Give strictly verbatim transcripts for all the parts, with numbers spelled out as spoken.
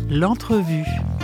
L'entrevue.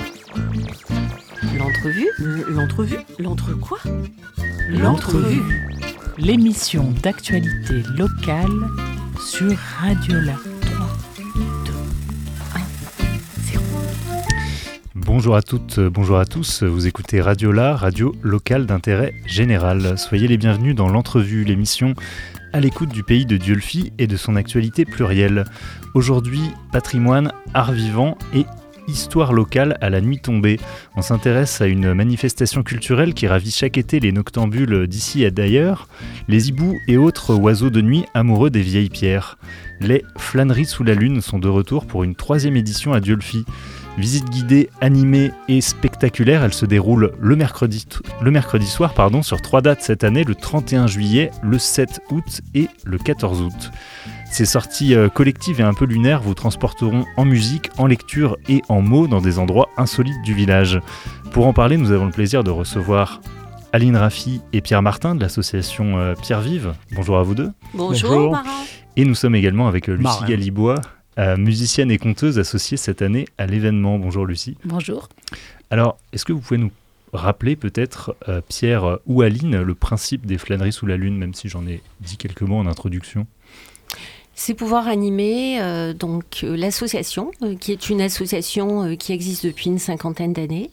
L'entrevue L'entrevue L'entre quoi L'entrevue. L'émission d'actualité locale sur Radiola. trois, deux, un, zéro. Bonjour à toutes, bonjour à tous, vous écoutez Radiola, radio locale d'intérêt général. Soyez les bienvenus dans l'entrevue, l'émission à l'écoute du pays de Dieulfi et de son actualité plurielle. Aujourd'hui, patrimoine, art vivant et histoire locale à la nuit tombée. On s'intéresse à une manifestation culturelle qui ravit chaque été les noctambules d'ici et d'ailleurs, les hiboux et autres oiseaux de nuit amoureux des vieilles pierres. Les flâneries sous la lune sont de retour pour une troisième édition à Dieulfi. Visite guidée, animée et spectaculaire, elle se déroule le mercredi, le mercredi soir pardon, sur trois dates cette année, le trente et un juillet, le sept août et le quatorze août. Ces sorties euh, collectives et un peu lunaires vous transporteront en musique, en lecture et en mots dans des endroits insolites du village. Pour en parler, nous avons le plaisir de recevoir Aline Raffi et Pierre Martin de l'association euh, Pierre Vive. Bonjour à vous deux. Bonjour, Bonjour. Marin. Et nous sommes également avec euh, Lucie Marin. Galibois, euh, musicienne et conteuse associée cette année à l'événement. Bonjour Lucie. Bonjour. Alors, est-ce que vous pouvez nous rappeler peut-être, euh, Pierre ou Aline, le principe des flâneries sous la lune, même si j'en ai dit quelques mots en introduction ? C'est pouvoir animer euh, donc euh, l'association, euh, qui est une association euh, qui existe depuis une cinquantaine d'années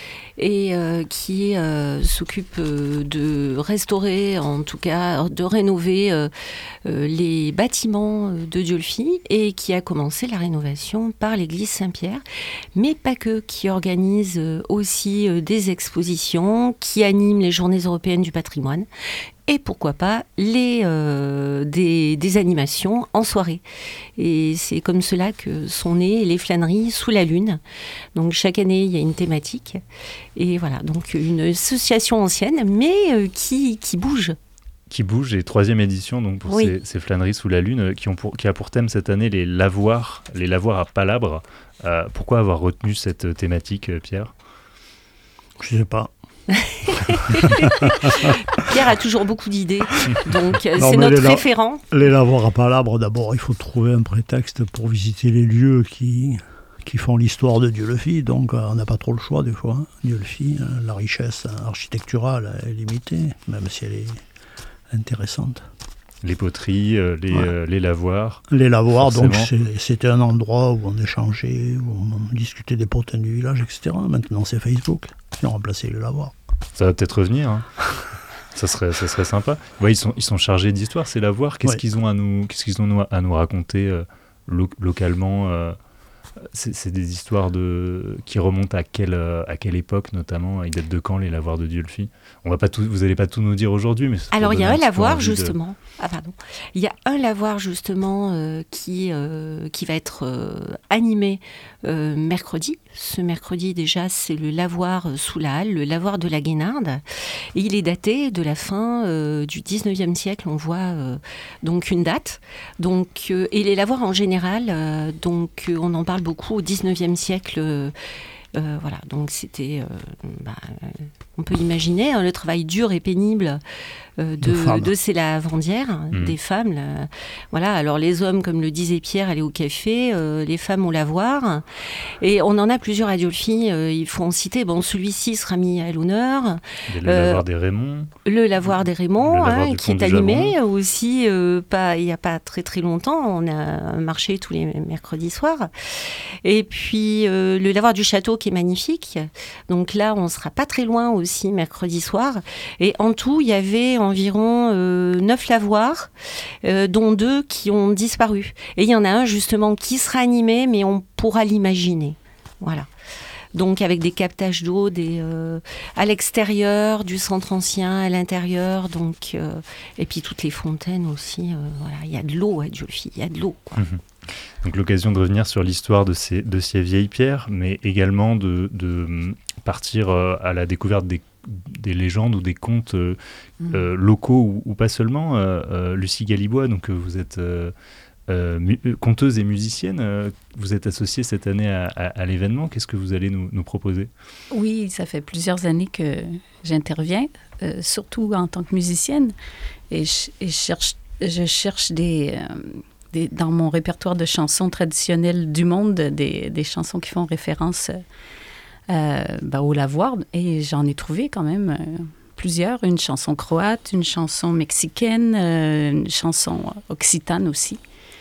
et euh, qui euh, s'occupe euh, de restaurer, en tout cas de rénover euh, euh, les bâtiments euh, de Dieulfi et qui a commencé la rénovation par l'église Saint-Pierre, mais pas que, qui organise euh, aussi euh, des expositions, qui anime les journées européennes du patrimoine. Et pourquoi pas les, euh, des, des animations en soirée. Et c'est comme cela que sont nées les flâneries sous la lune. Donc chaque année, il y a une thématique. Et voilà, donc une association ancienne, mais euh, qui, qui bouge. Qui bouge, et troisième édition donc pour Oui. ces, ces flâneries sous la lune, qui, ont pour, qui a pour thème cette année les lavoirs, les lavoirs à palabres. Euh, pourquoi avoir retenu cette thématique, euh, Pierre ? Je sais pas. Pierre a toujours beaucoup d'idées, donc euh, Non, c'est mais notre les la- référent. Les lavoirs à palabres, d'abord, il faut trouver un prétexte pour visiter les lieux qui, qui font l'histoire de Dieulfi. Donc, euh, on n'a pas trop le choix, des fois. hein. Dieulfi, euh, la richesse architecturale est limitée, même si elle est intéressante. Les poteries, euh, les, Ouais. euh, les lavoirs. Les lavoirs, donc, Forcément. c'est- c'était un endroit où on échangeait, où on discutait des potins du village, et cetera. Maintenant, c'est Facebook qui a remplacé les lavoirs. Ça va peut-être revenir. Hein. ça, serait, ça serait sympa. Ouais, ils, sont, ils sont chargés d'histoire, ces lavoirs. Qu'est-ce Ouais. qu'ils ont à nous, qu'est-ce qu'ils ont nous- à nous raconter euh, lo- localement euh, c'est, c'est des histoires de, qui remontent à quelle, euh, à quelle époque, notamment. Ils datent de quand, les lavoirs de Dieulfi ? On va pas tout, vous n'allez pas tout nous dire aujourd'hui. Mais c'est pour Alors il y a donner un petit peu lavoir envie de- justement. Ah pardon. Il y a un lavoir justement euh, qui euh, qui va être euh, animé euh, mercredi. Ce mercredi déjà, c'est le lavoir euh, sous la halle, le lavoir de la Guénarde. Et il est daté de la fin euh, du dix-neuvième siècle. On voit euh, donc une date. Donc euh, et les lavoirs en général, euh, donc euh, on en parle beaucoup au dix-neuvième siècle. euh, Euh, voilà, donc c'était, euh, bah, euh, on peut imaginer hein, le travail dur et pénible euh, De de, femmes. de ces lavandières, Mhm. des femmes. Là. Voilà, alors les hommes, comme le disait Pierre, allaient au café, euh, les femmes au lavoir. Et on en a plusieurs à Dieulfi, euh, il faut en citer. Bon, celui-ci sera mis à l'honneur. Il y a le Euh, lavoir des Raymond. Le lavoir des Raymond, Le lavoir hein, du qui pont est du animé aussi, euh, pas, il n'y a pas très très longtemps. On a un marché tous les mercredis soirs. Et puis euh, le lavoir du château qui est magnifique. Donc là, on ne sera pas très loin aussi mercredi soir. Et en tout, il y avait environ euh, neuf lavoirs, euh, dont deux qui ont disparu. Et il y en a un justement qui sera animé, mais on pourra l'imaginer. Voilà. Donc avec des captages d'eau des, euh, à l'extérieur du centre ancien, à l'intérieur, donc euh, et puis toutes les fontaines aussi. Euh, voilà, il y a de l'eau à Dieulfi, il y a de l'eau. Quoi. Mhm. Donc l'occasion de revenir sur l'histoire de ces, de ces vieilles pierres, mais également de, de hum, partir euh, à la découverte des, des légendes ou des contes euh, Mm. euh, locaux ou, ou pas seulement. Euh, euh, Lucie Galibois, donc euh, vous êtes euh, euh, mu- euh, conteuse et musicienne. euh, vous êtes associée cette année à, à- à l'événement. Qu'est-ce que vous allez nous, nous proposer ? Oui, ça fait plusieurs années que j'interviens, euh, surtout en tant que musicienne, et je, et je cherche, je cherche des, euh, des, dans mon répertoire de chansons traditionnelles du monde, des, des chansons qui font référence euh, ben, au lavoir. Et j'en ai trouvé quand même euh, plusieurs. Une chanson croate, une chanson mexicaine, euh, une chanson occitane aussi.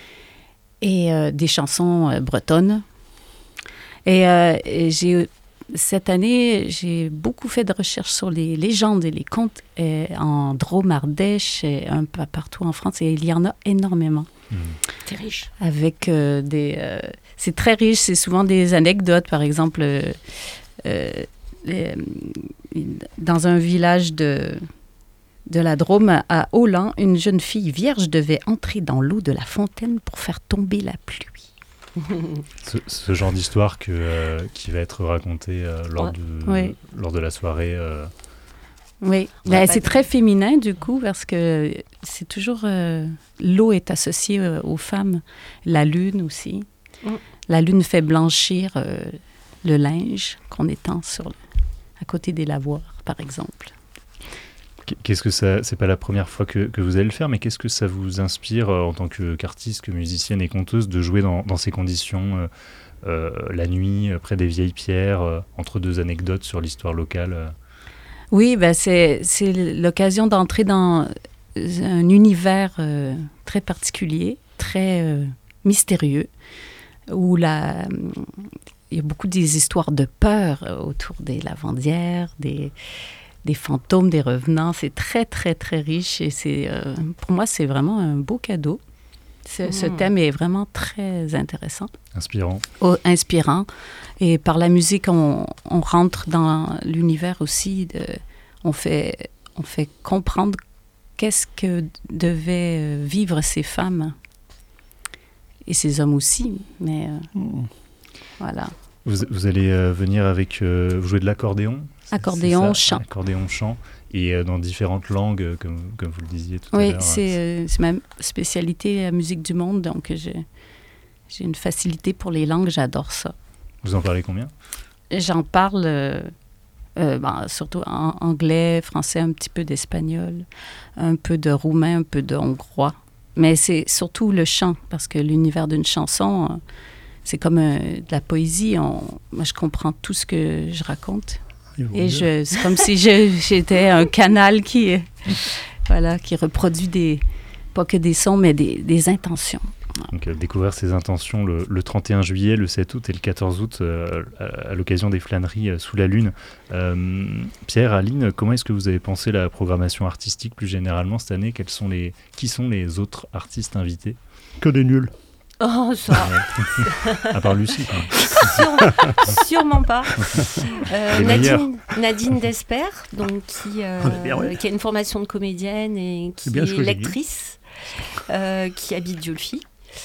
Et euh, des chansons euh, bretonnes. Et, euh, et j'ai, cette année, j'ai beaucoup fait de recherches sur les légendes et les contes euh, en Drôme, Ardèche, et un peu partout en France. Et il y en a énormément. Mmh. C'est riche. Avec euh, des... Euh, c'est très riche. C'est souvent des anecdotes. Par exemple, euh, euh, euh, dans un village de... de la Drôme, à Holland, une jeune fille vierge devait entrer dans l'eau de la fontaine pour faire tomber la pluie. ce, ce genre d'histoire que, euh, qui va être racontée euh, lors, ouais. de, oui. lors de la soirée. Euh... Oui, ben, c'est très féminin du coup, parce que c'est toujours... Euh, l'eau est associée euh, aux femmes. La lune aussi. Mm. La lune fait blanchir euh, le linge qu'on étend sur le, à côté des lavoirs, par exemple. Qu'est-ce que ça, c'est pas la première fois que, que vous allez le faire, mais qu'est-ce que ça vous inspire euh, en tant que, qu'artiste, que musicienne et conteuse de jouer dans, dans ces conditions, euh, euh, la nuit, près des vieilles pierres, euh, entre deux anecdotes sur l'histoire locale euh. Oui, ben c'est, c'est l'occasion d'entrer dans un univers euh, très particulier, très euh, mystérieux, où la, il y a beaucoup des histoires de peur autour des lavandières, des... des fantômes, des revenants. C'est très, très, très riche. Et c'est, euh, pour moi, c'est vraiment un beau cadeau. Ce, mmh. ce thème est vraiment très intéressant. Inspirant. Oh, inspirant. Et par la musique, on, on rentre dans l'univers aussi. De, on, fait, on fait comprendre qu'est-ce que devaient vivre ces femmes. Et ces hommes aussi. Mais euh, mmh. voilà. Vous, vous allez euh, venir avec... Euh, vous jouez de l'accordéon ? Accordéon, chant. Accordéon, chant, et euh, dans différentes langues, euh, comme, comme vous le disiez tout oui, à l'heure. Oui, c'est, euh, c'est ma spécialité, la musique du monde, donc j'ai, j'ai une facilité pour les langues, j'adore ça. Vous en parlez combien ? J'en parle euh, euh, ben, surtout en anglais, français, un petit peu d'espagnol, un peu de roumain, un peu de hongrois. Mais c'est surtout le chant, parce que l'univers d'une chanson, euh, c'est comme euh, de la poésie. On, moi, je comprends tout ce que je raconte. Et je, c'est comme si je, j'étais un canal qui, voilà, qui reproduit des, pas que des sons, mais des, des intentions. Donc, euh, découvrir ces intentions le, le trente et un juillet, le sept août et le quatorze août, euh, à, à l'occasion des flâneries euh, sous la lune. Euh, Pierre, Aline, comment est-ce que vous avez pensé la programmation artistique plus généralement cette année ? Quels sont les, qui sont les autres artistes invités ? Que des nuls. Oh, ça. À part Lucie. Sûre, sûrement pas. Euh, Nadine, Nadine Desper, donc, qui, euh, bien, ouais. qui a une formation de comédienne et qui est, est lectrice, euh, qui habite Diolfi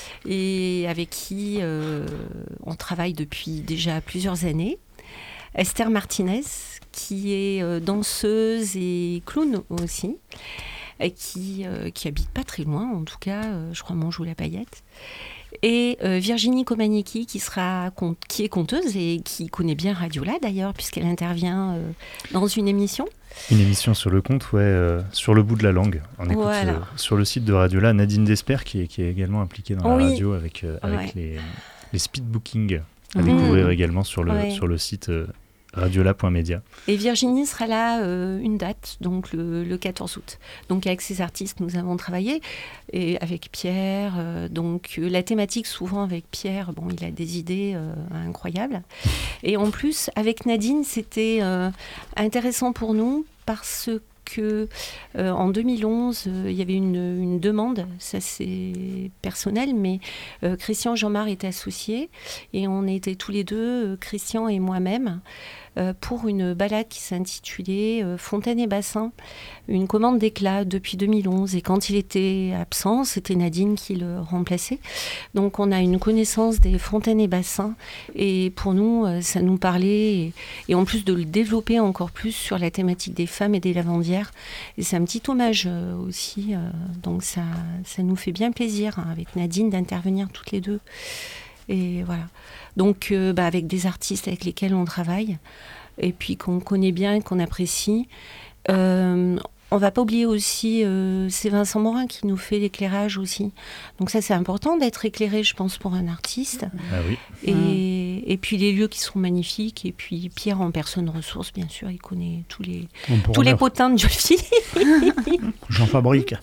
et avec qui euh, on travaille depuis déjà plusieurs années. Esther Martinez, qui est euh, danseuse et clown aussi, et qui, euh, qui habite pas très loin, en tout cas, euh, je crois Montjoux-la-Paillette. Et euh, Virginie Komanicki, qui, sera, qui est conteuse et qui connaît bien Radiola d'ailleurs, puisqu'elle intervient euh, dans une émission. Une émission sur le conte, ouais, euh, sur le bout de la langue. On écoute voilà. euh, sur le site de Radiola Nadine Desper, qui est, qui est également impliquée dans oui. la radio avec, euh, avec ouais. les, les speed bookings à mmh. découvrir également sur le, ouais. sur le site euh, radiola point media. Et Virginie sera là euh, une date, donc le, le quatorze août. Donc avec ces artistes, nous avons travaillé, et avec Pierre. Euh, donc euh, la thématique, souvent avec Pierre, bon, il a des idées euh, incroyables. Et en plus, avec Nadine, c'était euh, intéressant pour nous parce que euh, en deux mille onze, euh, il y avait une, une demande, ça c'est personnel, mais euh, Christian Jean-Marc était associé et on était tous les deux, euh, Christian et moi-même, euh, pour une balade qui s'intitulait euh, Fontaine et Bassin, une commande d'éclat depuis deux mille onze. Et quand il était absent, c'était Nadine qui le remplaçait. Donc on a une connaissance des fontaines et bassins et pour nous, euh, ça nous parlait et, et en plus de le développer encore plus sur la thématique des femmes et des lavandières. Et c'est un petit hommage euh, aussi, euh, donc ça, ça nous fait bien plaisir hein, avec Nadine d'intervenir toutes les deux. Et voilà. Donc euh, bah, avec des artistes avec lesquels on travaille et puis qu'on connaît bien, qu'on apprécie. Euh, on va pas oublier aussi, euh, c'est Vincent Morin qui nous fait l'éclairage aussi. Donc ça, c'est important d'être éclairé, je pense, pour un artiste. Ah oui. Et, mmh. et puis les lieux qui sont magnifiques. Et puis Pierre, en personne ressource, bien sûr, il connaît tous les, tous les potins de Diolfi. J'en fabrique.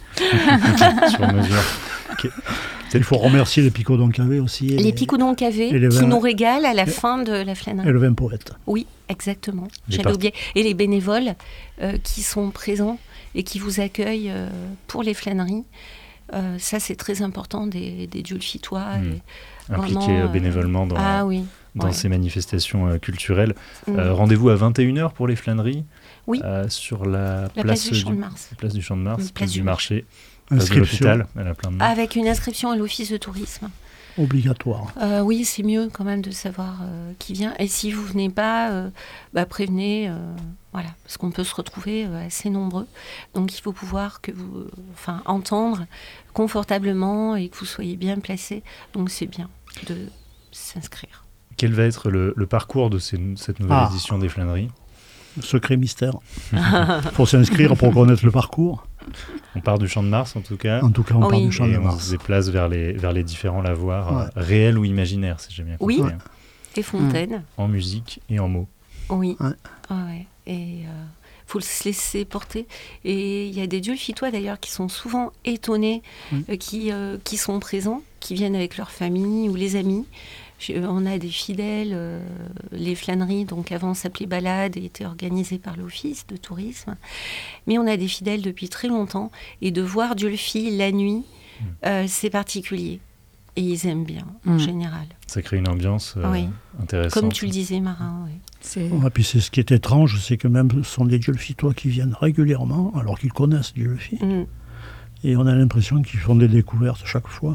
Sur mesure. Okay. Il faut remercier les Picodons Cavé aussi. Les, les Picodons Cavé qui vins, nous régalent à la et, fin de la flânerie. Et le vin poète. Oui, exactement. J'avais oublié. Et les bénévoles euh, qui sont présents et qui vous accueillent euh, pour les flâneries. Euh, ça, c'est très important des, des Diolfitois. Mmh. Impliqués euh, bénévolement dans, ah, oui. dans ouais. ces manifestations euh, culturelles. Mmh. Euh, rendez-vous à vingt et une heures pour les flâneries. Oui. Euh, sur la, la place, place du Champ de Mars. Place du Champ de Mars, place, place du, du marché. Place de l'hôpital, elle a plein de noms. Avec une inscription à l'office de tourisme. Obligatoire. Euh, oui, c'est mieux quand même de savoir euh, qui vient. Et si vous venez pas, euh, bah, prévenez. Euh, voilà, parce qu'on peut se retrouver euh, assez nombreux. Donc il faut pouvoir que vous, euh, enfin, entendre confortablement et que vous soyez bien placés. Donc c'est bien de s'inscrire. Quel va être le, le parcours de ces, cette nouvelle ah. édition des flâneries ? Secret mystère. Il faut s'inscrire pour connaître le parcours. On part du Champ de Mars, en tout cas. En tout cas, on oui. part du Champ et de on Mars. se déplace vers les, vers les différents lavoirs, ouais. euh, réels ou imaginaires, si j'ai bien compris. Oui, et fontaines. Mmh. En musique et en mots. Oui. Ouais. Ah ouais. Et il euh, faut se laisser porter. Et il y a des Diolfitois, d'ailleurs, qui sont souvent étonnés, mmh. euh, qui, euh, qui sont présents, qui viennent avec leur famille ou les amis. On a des fidèles, euh, les flâneries, donc avant s'appelait Balade, et étaient organisées par l'office de tourisme. Mais on a des fidèles depuis très longtemps, et de voir Diolfi la nuit, mmh. euh, c'est particulier. Et ils aiment bien, mmh. en général. Ça crée une ambiance euh, oui. intéressante. Comme tu le disais, Marin, oui. C'est... Ouais, puis c'est ce qui est étrange, c'est que même ce sont des Diolfitois qui viennent régulièrement, alors qu'ils connaissent Diolfi. Mmh. Et on a l'impression qu'ils font des découvertes chaque fois.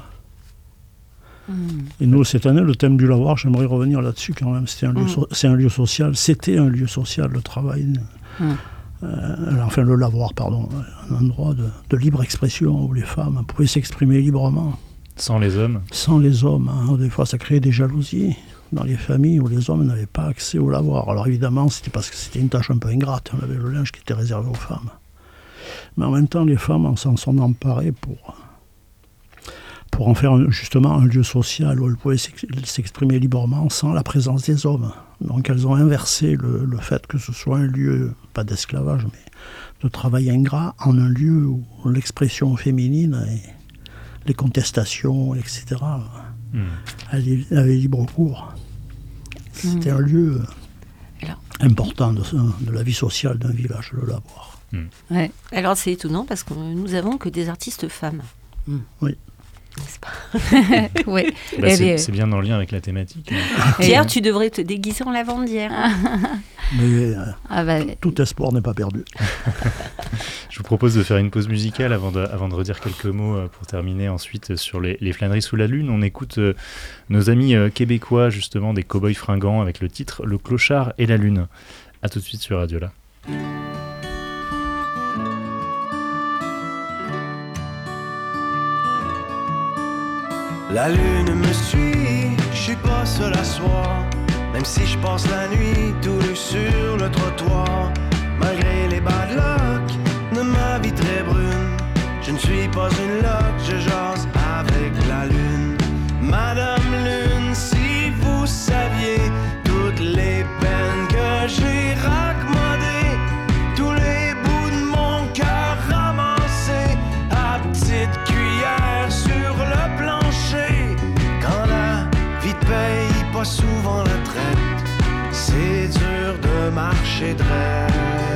Et nous, cette année, le thème du lavoir, j'aimerais revenir là-dessus quand même. C'était un lieu, mmh. so- c'est un lieu social. C'était un lieu social, le travail. Mmh. Euh, enfin, le lavoir, pardon. Un endroit de, de libre expression où les femmes pouvaient s'exprimer librement. Sans les hommes. Sans les hommes. Hein. Des fois, ça créait des jalousies dans les familles où les hommes n'avaient pas accès au lavoir. Alors évidemment, c'était parce que c'était une tâche un peu ingrate. On avait le linge qui était réservé aux femmes. Mais en même temps, les femmes s'en sont emparées pour... pour en faire justement un lieu social où elles pouvaient s'exprimer librement sans la présence des hommes. Donc elles ont inversé le, le fait que ce soit un lieu, pas d'esclavage, mais de travail ingrat, en un lieu où l'expression féminine et les contestations, et cetera, mmh. avaient libre cours. C'était mmh. un lieu Alors. important de, de la vie sociale d'un village, le lavoir. Mmh. Ouais. Alors c'est étonnant parce que nous avons que des artistes femmes. Mmh. Oui. N'est-ce pas? Oui. Bah, c'est, est... c'est bien en lien avec la thématique. Pierre, tu devrais te déguiser en lavandière. Mais euh, ah bah... tout espoir n'est pas perdu. Je vous propose de faire une pause musicale avant de, avant de redire quelques mots pour terminer ensuite sur les, les flâneries sous la lune. On écoute euh, nos amis euh, québécois, justement, des cow-boys fringants, avec le titre « Le clochard et la lune ». A tout de suite sur Radiola. La lune me suit, je suis pas seul à soir. Même si je passe la nuit tout nu sur le trottoir. Malgré les bad luck de ma vie très brune, je ne suis pas une loque, je jase avec la lune. Madame Lune, si vous saviez toutes les peines que j'ai raccommodées, tous les bouts de mon cœur ramassés à petite cuillère sur le plancher. Quand la vie te paye pas souvent la traite, c'est dur de marcher droit.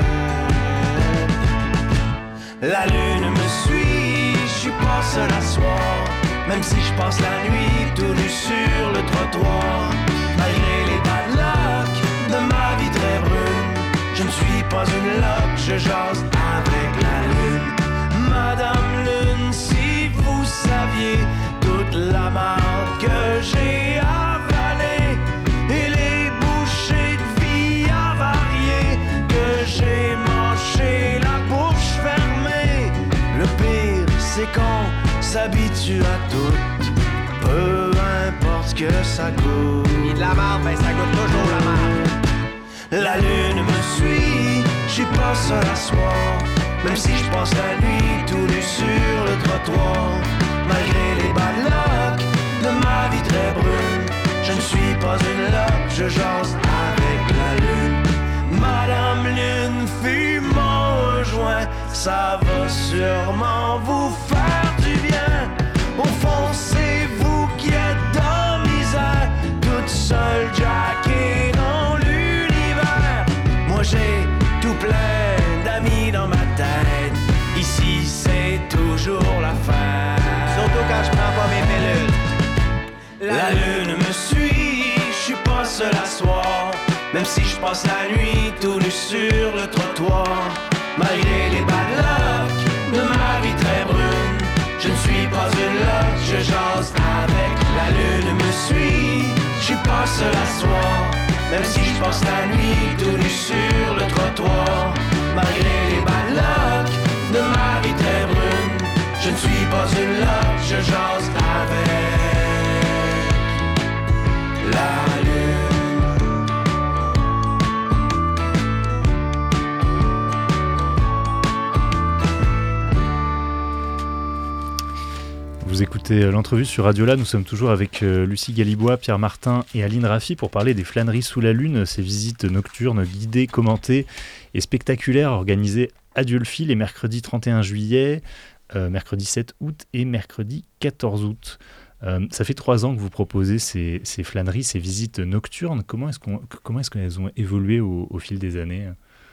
La lune me suit, je suis pas seul à soir. Même si je passe la nuit tout nu sur le trottoir. Malgré les bad luck de ma vie très brune, je ne suis pas une loque, je jase avec la lune. Madame Lune, si vous saviez toute la marde que j'ai avalée et les bouchées de vie avariées que j'ai mangé la bouche fermée. Le pire, c'est qu'on s'habitue à tout, peu importe ce que ça goûte. Et de la marde, ben ça goûte toujours la marde. La lune me suit, je suis pas seul à soir. même si je passe la nuit tout nu sur le trottoir. Malgré les bad luck de ma vie très brune, je ne suis pas une loque, je jase avec la lune. Madame Lune, fume mon joint, ça va sûrement vous faire du bien. Au fond, c'est vous qui êtes dans misère, toute seule, jackée dans l'univers. Moi j'ai tout plein d'amis dans ma tête, ici c'est toujours la fête. Surtout quand je prends pas mes pilules. La lune me suit, je suis pas seul à soir, même si je passe la nuit tout nu sur le trottoir. Malgré les bad luck de ma vie très brune, je ne suis pas une loque, je jase avec la lune me suit. Je suis pas seul à soir, même si je passe la nuit tout nu sur le trottoir. Malgré les bad luck de ma vie très brune, je ne suis pas une loque, je jase avec la lune. Vous écoutez l'entrevue sur Radiola, nous sommes toujours avec Lucie Galibois, Pierre Martin et Aline Raffi pour parler des flâneries sous la lune, ces visites nocturnes guidées, commentées et spectaculaires organisées à Dieulefit les mercredis trente et un juillet, euh, mercredi sept août et mercredi quatorze août. Euh, ça fait trois ans que vous proposez ces, ces flâneries, ces visites nocturnes. Comment est-ce, qu'on, comment est-ce qu'elles ont évolué au, au fil des années ?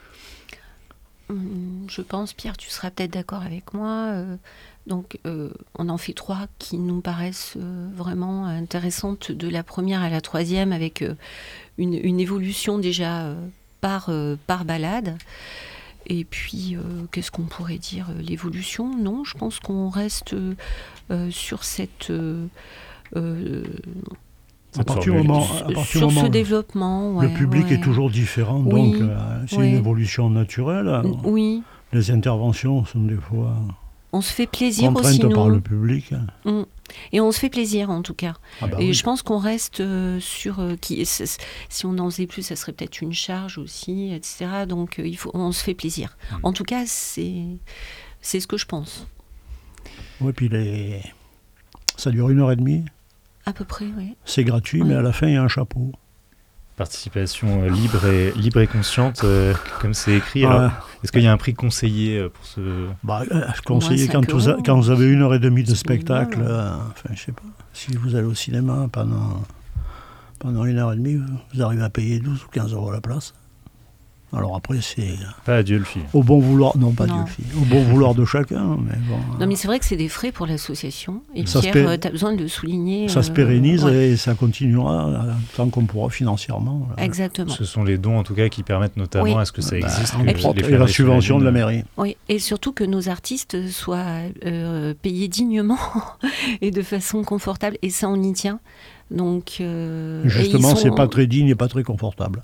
Je pense, Pierre, tu seras peut-être d'accord avec moi. Euh, donc, euh, on en fait trois qui nous paraissent euh, vraiment intéressantes, de la première à la troisième, avec euh, une, une évolution déjà euh, par, euh, par balade. Et puis, euh, qu'est-ce qu'on pourrait dire ? L'évolution ? Non, je pense qu'on reste euh, sur cette... Euh, euh, À partir du moment, à partir sur moment, ce développement, ouais, le public ouais. est toujours différent, Oui, donc euh, c'est ouais. une évolution naturelle. Oui. Les interventions sont des fois on se fait plaisir contraintes aussi, nous. par le public. Mm. Et on se fait plaisir, en tout cas. Ah bah et oui. je pense qu'on reste euh, sur... Euh, qui, c- c- si on en faisait plus, ça serait peut-être une charge aussi, et cetera. Donc, euh, il faut, on se fait plaisir. Mm. En tout cas, c'est, c'est ce que je pense. Oui, puis les... ça dure une heure et demie. À peu près, oui. C'est gratuit, Ouais. mais à la fin, il y a un chapeau. Participation euh, libre, et, libre et consciente, euh, comme c'est écrit. Ouais. Alors, est-ce qu'il y a un prix conseillé euh, pour ce... Bah, euh, je conseillais cinq quand vous, a- euros. quand vous avez une heure et demie de C'est spectacle, minimum. euh, enfin, je sais pas, si vous allez au cinéma pendant, pendant une heure et demie, vous arrivez à payer douze ou quinze euros la place. Alors après, c'est Pas à Dieulefit. au bon vouloir, non pas Non. Dieulefit, au bon vouloir de chacun, mais bon. Non, mais c'est vrai que c'est des frais pour l'association. Et Ça se Pierre, paie- tu as besoin de le souligner. Ça se euh, pérennise ouais. et ça continuera euh, tant qu'on pourra financièrement. là. Exactement. Ce sont les dons en tout cas qui permettent notamment Oui. à ce que ça Bah, existe. on que prend- les et la flâneries sous subvention de la lune. mairie. Oui, et surtout que nos artistes soient euh, payés dignement et de façon confortable. Et ça, on y tient. Donc, euh, et Justement, ils sont- c'est pas très digne et pas très confortable.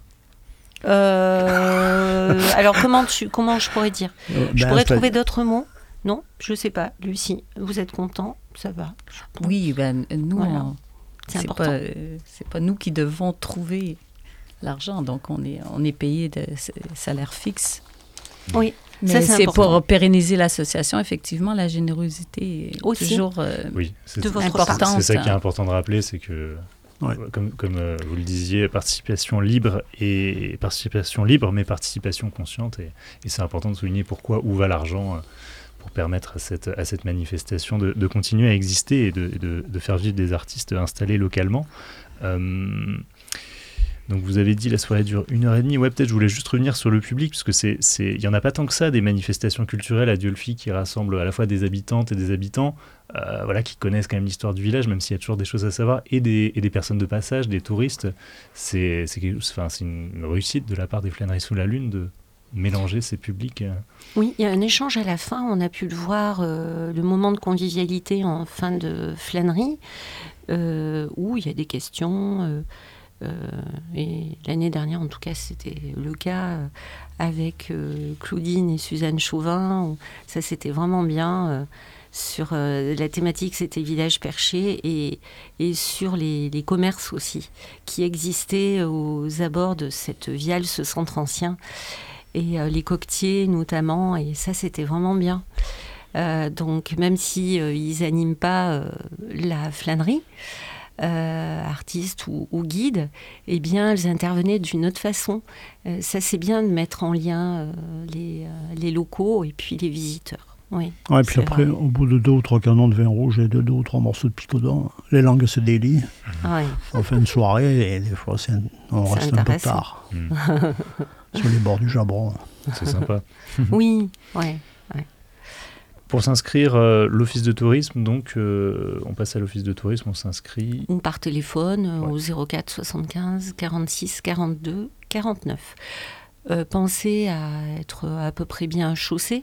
Euh, alors, comment, tu, comment je pourrais dire Euh, Je ben, pourrais c'est- trouver d'autres mots. Non, je sais pas. Lucie, vous êtes content ? Ça va. je pense. Oui, ben, nous, Voilà. on- C'est c'est important. pas, euh, c'est pas nous qui devons trouver l'argent, donc on est, on est payé de s- salaire fixe. Oui, Mais ça, c'est c'est important. pour pérenniser l'association, effectivement, la générosité est Aussi. toujours euh, Oui, c'est, De c'est- votre importante. part. c'est ça qui est important de rappeler, c'est que, Ouais. comme, comme euh, vous le disiez, participation libre et participation libre, mais participation consciente. Et, et c'est important de souligner pourquoi, où va l'argent euh, pour permettre à cette, à cette manifestation de, de continuer à exister et de, de, de faire vivre des artistes installés localement. Euh, donc vous avez dit la soirée dure une heure et demie. Ouais, peut-être je voulais juste revenir sur le public, parce que c'est, c'est, il n'y en a pas tant que ça, des manifestations culturelles à Dieulefit qui rassemblent à la fois des habitantes et des habitants, euh, voilà, qui connaissent quand même l'histoire du village, même s'il y a toujours des choses à savoir, et des, et des personnes de passage, des touristes. C'est, c'est, quelque chose- enfin, c'est une réussite de la part des flâneries sous la lune de mélanger ces publics. euh. Oui, il y a un échange à la fin. On a pu le voir, euh, le moment de convivialité en fin de flânerie, euh, où il y a des questions. euh, euh, et l'année dernière, en tout cas, c'était le cas euh, avec euh, Claudine et Suzanne Chauvin. Où ça, c'était vraiment bien. euh, sur euh, la thématique, c'était village perché, et, et sur les, les commerces aussi, qui existaient aux abords de cette viale, ce centre ancien. et euh, les coquetiers notamment, et ça c'était vraiment bien. Euh, donc même si euh, ils animent pas euh, la flânerie, euh, artistes ou, ou guides, eh bien elles intervenaient d'une autre façon. Euh, ça c'est bien de mettre en lien euh, les, euh, les locaux et puis les visiteurs. Oui. Ouais, et puis après, vrai. Au bout de deux ou trois canons de vin rouge et de deux ou trois morceaux de picodon, les langues se délient. Ah ouais. On fait une soirée et des fois c'est, on c'est reste un peu tard mmh. sur les bords du Jabron. C'est sympa. Oui, ouais. ouais. Pour s'inscrire, euh, l'office de tourisme, donc euh, on passe à l'office de tourisme, on s'inscrit. Ou par téléphone euh, ouais. au zéro quatre soixante-quinze quarante-six quarante-deux quarante-neuf. Euh, pensez à être à peu près bien chaussé.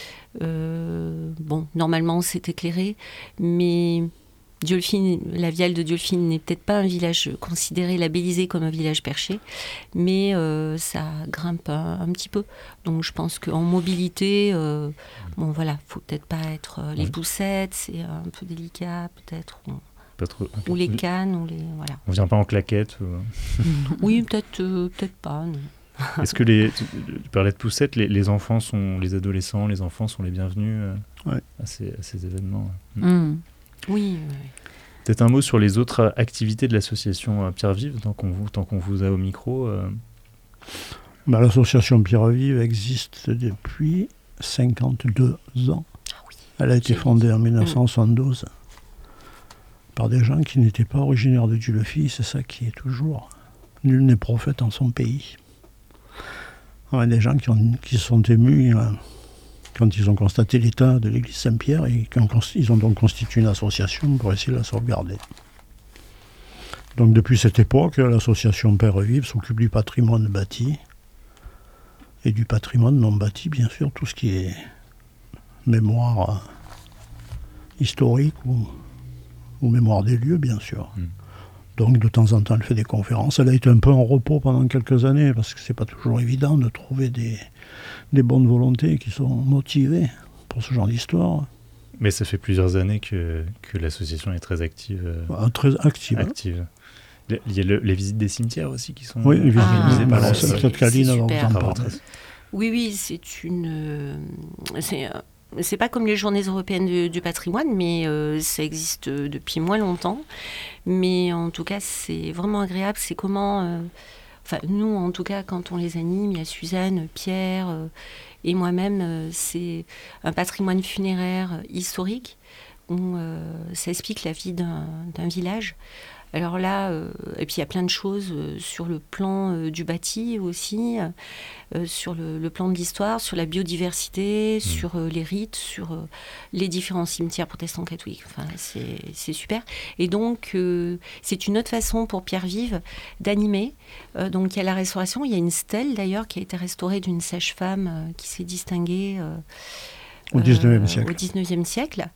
Euh, bon, normalement c'est éclairé, mais Diolfi, la Viale de Diolfi n'est peut-être pas un village considéré, labellisé comme un village perché, mais euh, ça grimpe un, un petit peu. Donc je pense qu'en mobilité, euh, bon voilà, faut peut-être pas être euh, les ouais. poussettes, c'est un peu délicat peut-être. Ou, pas trop, okay. ou les cannes, ou les voilà. On vient pas en claquette ou... Oui, peut-être, euh, peut-être pas. Non. Est-ce que les, tu, tu parlais de poussettes, les, les enfants sont, les adolescents, les enfants sont les bienvenus euh, ouais. à, ces, à ces événements? Mmh. Oui. oui. Peut-être un mot sur les autres activités de l'association Pierre Vive, tant qu'on vous, tant qu'on vous a au micro. Euh... Bah, l'association Pierre Vive existe depuis cinquante-deux ans. Ah oui. Elle a été fondée en dix-neuf cent soixante-douze mmh. par des gens qui n'étaient pas originaires de Dieu-le-Fils, c'est ça qui est toujours. Nul n'est prophète en son pays. Ouais, des gens qui, ont, qui se sont émus euh, quand ils ont constaté l'état de l'église Saint-Pierre et qu'ils ont donc constitué une association pour essayer de la sauvegarder. Donc depuis cette époque, l'association Père Vive s'occupe du patrimoine bâti et du patrimoine non bâti, bien sûr, tout ce qui est mémoire euh, historique ou, ou mémoire des lieux, bien sûr. Mmh. Donc de temps en temps, elle fait des conférences. Elle a été un peu en repos pendant quelques années parce que c'est pas toujours évident de trouver des, des bonnes volontés qui sont motivées pour ce genre d'histoire. Mais ça fait plusieurs années que, que l'association est très active. Euh, ah, très active. active. Il y a le, les visites des cimetières aussi qui sont oui, les visites organisées ah, par la société. Oui, oui, c'est une... C'est, c'est pas comme les journées européennes du, du patrimoine, mais euh, ça existe depuis moins longtemps. Mais en tout cas, c'est vraiment agréable. C'est comment... Euh, enfin, nous, en tout cas, quand on les anime, il y a Suzanne, Pierre euh, et moi-même. Euh, c'est un patrimoine funéraire historique où euh, ça explique la vie d'un, d'un village. Alors là, euh, et puis il y a plein de choses euh, sur le plan euh, du bâti aussi, euh, sur le, le plan de l'histoire, sur la biodiversité, mmh. sur euh, les rites, sur euh, les différents cimetières protestants catholiques. Enfin, c'est, c'est super. Et donc, euh, c'est une autre façon pour Pierre Vive d'animer. Euh, donc il y a la restauration, il y a une stèle d'ailleurs qui a été restaurée d'une sage-femme euh, qui s'est distinguée euh, au dix-neuvième siècle. Au dix-neuvième siècle.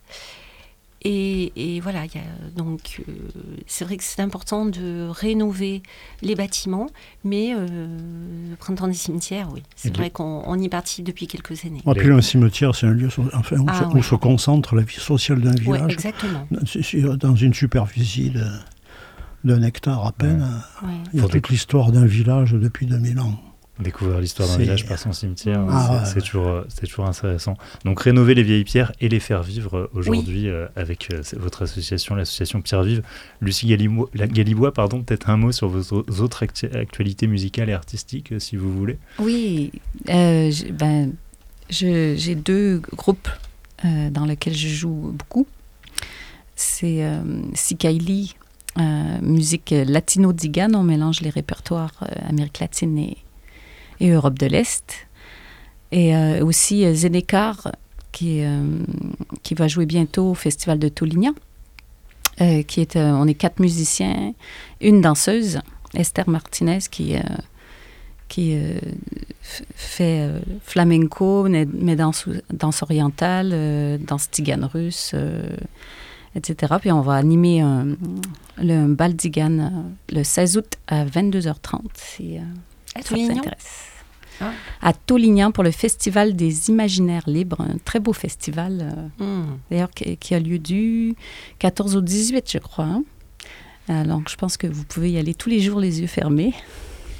Et, et voilà, y a, donc euh, c'est vrai que c'est important de rénover les bâtiments, mais euh, le printemps des cimetières, oui, c'est et vrai les... qu'on on y participe depuis quelques années. Et puis un cimetière, c'est un lieu enfin, où, ah, se, ouais. où se concentre la vie sociale d'un village. Ouais, exactement. Dans une superficie de, d'un hectare à peine, ouais. il y a Faut toute déc... l'histoire d'un village depuis deux mille ans. Découvrir l'histoire d'un c'est... village par son cimetière, ah, c'est, ouais, c'est, ouais. Toujours, c'est toujours intéressant. Donc rénover les vieilles pierres et les faire vivre aujourd'hui oui. euh, avec euh, votre association, l'association Pierre Vive. Lucie Galibois, Galibois, pardon, peut-être un mot sur vos autres actu- actualités musicales et artistiques, euh, si vous voulez. Oui, euh, je, ben, je, j'ai deux groupes euh, dans lesquels je joue beaucoup. C'est euh, Sikaili, euh, musique latino-digane, on mélange les répertoires euh, Amérique latine et et Europe de l'Est. Et euh, aussi euh, Zénécar, qui, euh, qui va jouer bientôt au Festival de Toulignan. Euh, qui est, euh, on est quatre musiciens, une danseuse, Esther Martinez, qui, euh, qui euh, f- fait euh, flamenco, mais danse, danse orientale, euh, danse tzigane russe, euh, et cetera. Puis on va animer un, le un bal tzigane euh, le seize août à vingt-deux heures trente, si euh, à ça vous intéresse. Ah. À Toulignan pour le Festival des Imaginaires Libres, un très beau festival, euh, mm. d'ailleurs, qui, qui a lieu du quatorze au dix-huit, je crois. Hein? Alors, je pense que vous pouvez y aller tous les jours les yeux fermés.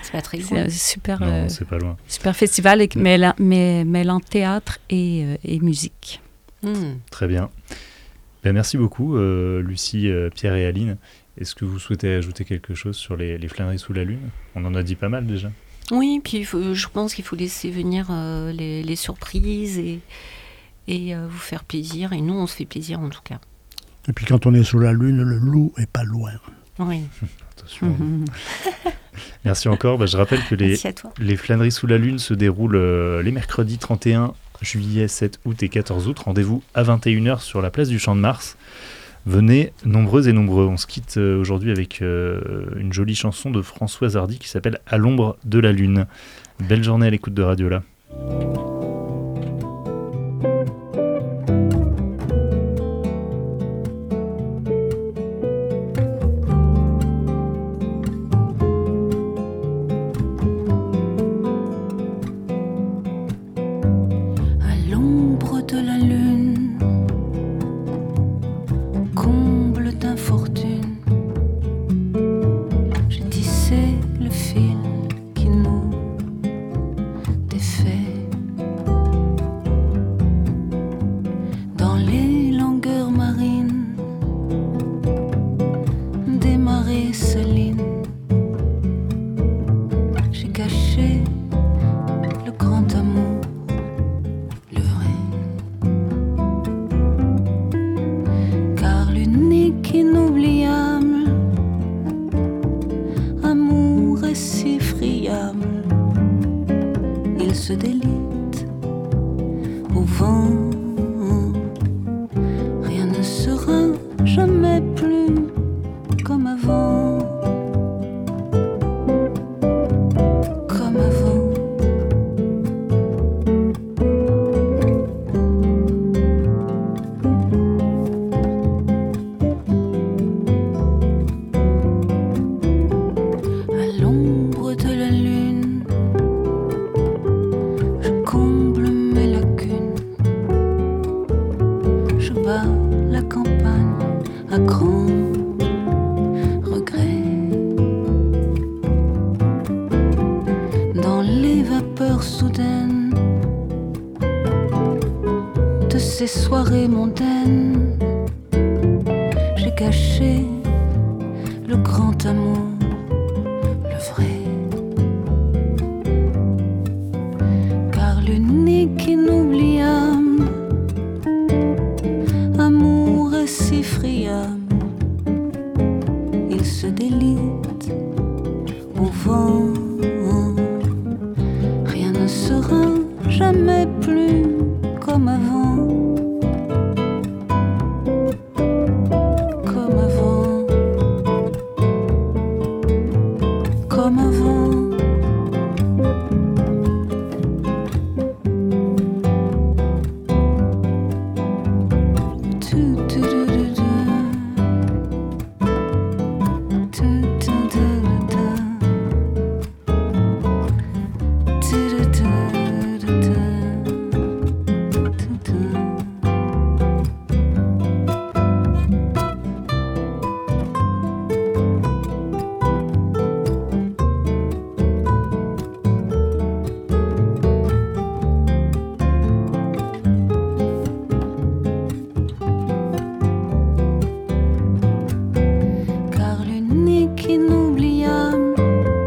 C'est pas très C'est loin. un super, Non, euh, c'est pas loin. super festival et mêlant, mais, mêlant théâtre et, euh, et musique. Hmm. Très bien. Ben, merci beaucoup, euh, Lucie, euh, Pierre et Aline. Est-ce que vous souhaitez ajouter quelque chose sur les, les flâneries sous la lune ? On en a dit pas mal déjà. Oui, puis il faut- je pense qu'il faut laisser venir euh, les, les surprises et, et euh, vous faire plaisir. Et nous, on se fait plaisir en tout cas. Et puis quand on est sous la lune, le loup est pas loin. Oui, Attention. Mhm. Merci encore. Ben, je rappelle que les, merci à toi. les flâneries sous la lune se déroulent euh, les mercredis trente et un juillet, sept août et quatorze août. Rendez-vous à vingt et une heures sur la place du Champ de Mars. Venez nombreux et nombreux. On se quitte euh, aujourd'hui avec euh, une jolie chanson de Françoise Hardy qui s'appelle « À l'ombre de la lune ». Belle journée à l'écoute de Radiola. À l'ombre de la lune, comble d'infortune, j'ai tissé le fil qui nous défait. Dans les longueurs marines des marées salines, j'ai caché le grand amour, le vrai. Car l'unique inoubliable amour est si friable, il se délite au vent. Rien ne sera jamais plus comme avant, comme avant. À l'ombre de la lune, je comble mes lacunes, je bats la campagne à grand regret. Dans les vapeurs soudaines de ces soirées mondaines, j'ai caché le grand amour, le vrai. Car l'unique inoubliable amour est si friable, il se délite au vent. Rien ne sera jamais plus comme avant, comme avant, comme avant. Tu, tu, tu, tu, tu. Tu, tu, tu, tu. Tu, tu, tu, tu, tu. Tu, tu. Car l'unique inoubliable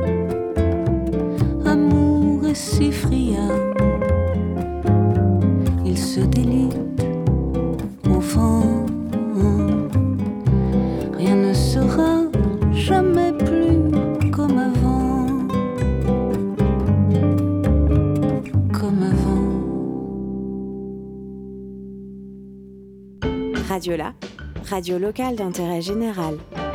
amour est si friable, il se délite au vent. Rien ne sera jamais plus comme avant, comme avant. Radiola, radio locale d'intérêt général.